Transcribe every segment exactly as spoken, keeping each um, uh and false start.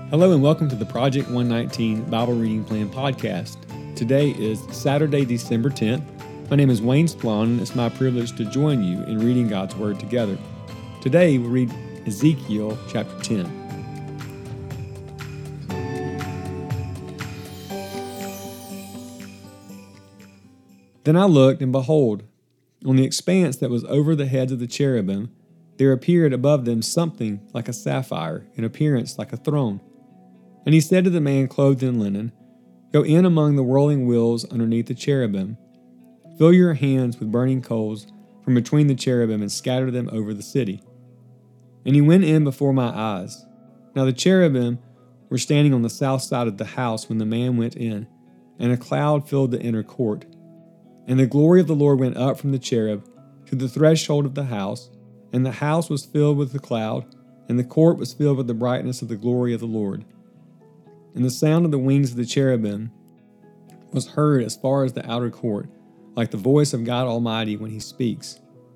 Hello and welcome to the Project one nineteen Bible Reading Plan podcast. Today is Saturday, December tenth. My name is Wayne Splon, and it's my privilege to join you in reading God's Word together. Today we'll read Ezekiel chapter ten. Then I looked, and behold, on the expanse that was over the heads of the cherubim, there appeared above them something like a sapphire, in appearance like a throne. And he said to the man clothed in linen, Go in among the whirling wheels underneath the cherubim. Fill your hands with burning coals from between the cherubim and scatter them over the city. And he went in before my eyes. Now the cherubim were standing on the south side of the house when the man went in, and a cloud filled the inner court. And the glory of the Lord went up from the cherub to the threshold of the house, and the house was filled with the cloud, and the court was filled with the brightness of the glory of the Lord. And the sound of the wings of the cherubim was heard as far as the outer court, like the voice of God Almighty when he speaks.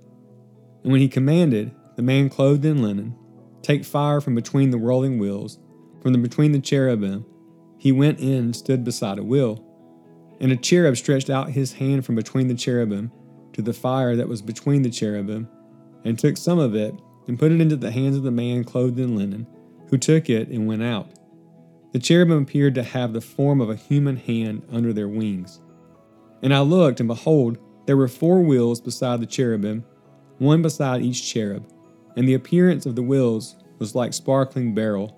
And when he commanded the man clothed in linen, Take fire from between the whirling wheels, from the between the cherubim, he went in and stood beside a wheel. And a cherub stretched out his hand from between the cherubim to the fire that was between the cherubim, and took some of it, and put it into the hands of the man clothed in linen, who took it and went out. The cherubim appeared to have the form of a human hand under their wings. And I looked, and behold, there were four wheels beside the cherubim, one beside each cherub, and the appearance of the wheels was like sparkling beryl.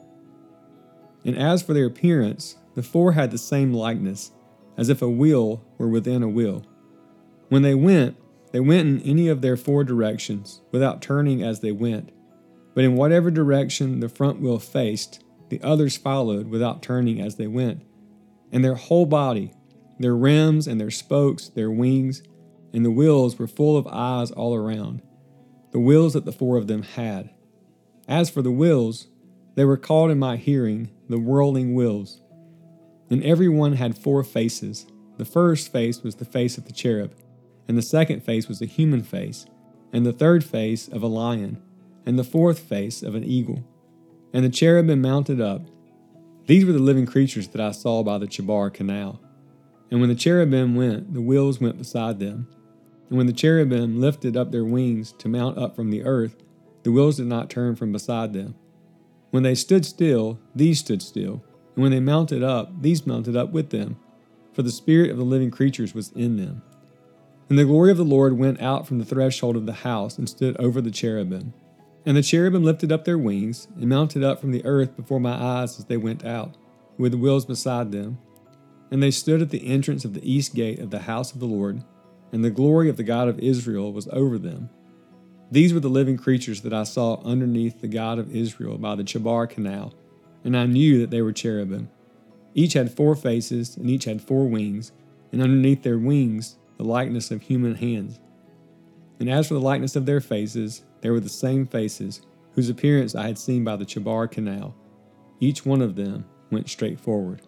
And as for their appearance, the four had the same likeness, as if a wheel were within a wheel. When they went, they went in any of their four directions, without turning as they went. But in whatever direction the front wheel faced, the others followed without turning as they went. And their whole body, their rims and their spokes, their wings, and the wheels were full of eyes all around, the wheels that the four of them had. As for the wheels, they were called in my hearing the whirling wheels. And every one had four faces. The first face was the face of the cherub, and the second face was a human face, and the third face of a lion, and the fourth face of an eagle. And the cherubim mounted up. These were the living creatures that I saw by the Chebar Canal. And when the cherubim went, the wheels went beside them. And when the cherubim lifted up their wings to mount up from the earth, the wheels did not turn from beside them. When they stood still, these stood still. And when they mounted up, these mounted up with them, for the spirit of the living creatures was in them. And the glory of the Lord went out from the threshold of the house and stood over the cherubim. And the cherubim lifted up their wings and mounted up from the earth before my eyes as they went out, with the wheels beside them. And they stood at the entrance of the east gate of the house of the Lord, and the glory of the God of Israel was over them. These were the living creatures that I saw underneath the God of Israel by the Chebar Canal, and I knew that they were cherubim. Each had four faces, and each had four wings, and underneath their wings the likeness of human hands. And as for the likeness of their faces, they were the same faces whose appearance I had seen by the Chebar Canal. Each one of them went straight forward.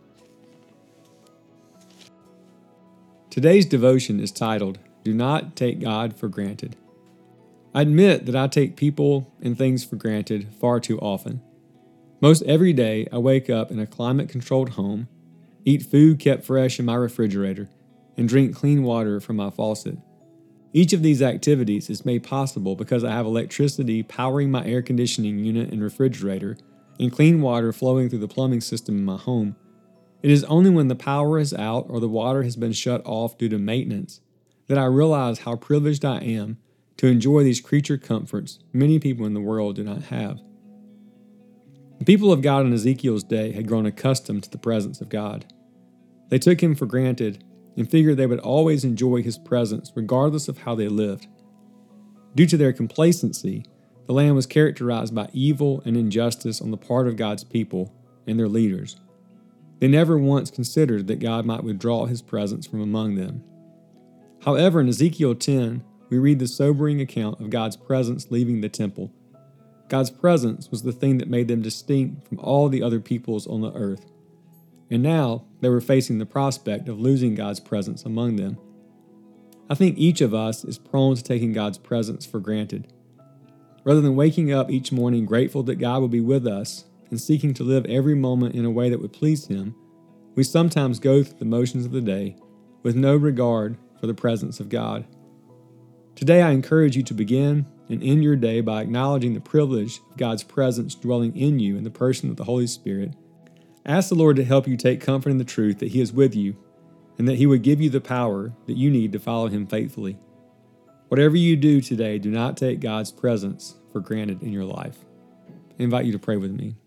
Today's devotion is titled, Do Not Take God for Granted. I admit that I take people and things for granted far too often. Most every day, I wake up in a climate-controlled home, eat food kept fresh in my refrigerator, and drink clean water from my faucet. Each of these activities is made possible because I have electricity powering my air conditioning unit and refrigerator, and clean water flowing through the plumbing system in my home. It is only when the power is out or the water has been shut off due to maintenance that I realize how privileged I am to enjoy these creature comforts many people in the world do not have. The people of God in Ezekiel's day had grown accustomed to the presence of God. They took him for granted and figured they would always enjoy his presence regardless of how they lived. Due to their complacency, the land was characterized by evil and injustice on the part of God's people and their leaders. They never once considered that God might withdraw his presence from among them. However, in Ezekiel ten, we read the sobering account of God's presence leaving the temple. God's presence was the thing that made them distinct from all the other peoples on the earth. And now they were facing the prospect of losing God's presence among them. I think each of us is prone to taking God's presence for granted. Rather than waking up each morning grateful that God will be with us and seeking to live every moment in a way that would please Him, we sometimes go through the motions of the day with no regard for the presence of God. Today, I encourage you to begin and end your day by acknowledging the privilege of God's presence dwelling in you in the person of the Holy Spirit. Ask the Lord to help you take comfort in the truth that He is with you and that He would give you the power that you need to follow Him faithfully. Whatever you do today, do not take God's presence for granted in your life. I invite you to pray with me.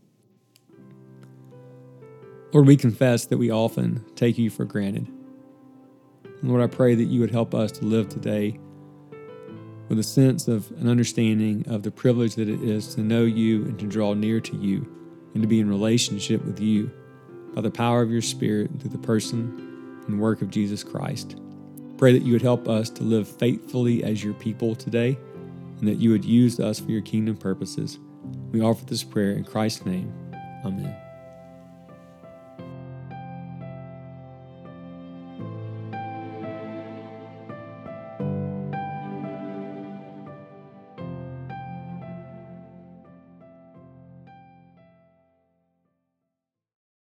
Lord, we confess that we often take you for granted. And Lord, I pray that you would help us to live today with a sense of an understanding of the privilege that it is to know you and to draw near to you and to be in relationship with you by the power of your Spirit through the person and work of Jesus Christ. Pray that you would help us to live faithfully as your people today and that you would use us for your kingdom purposes. We offer this prayer in Christ's name. Amen.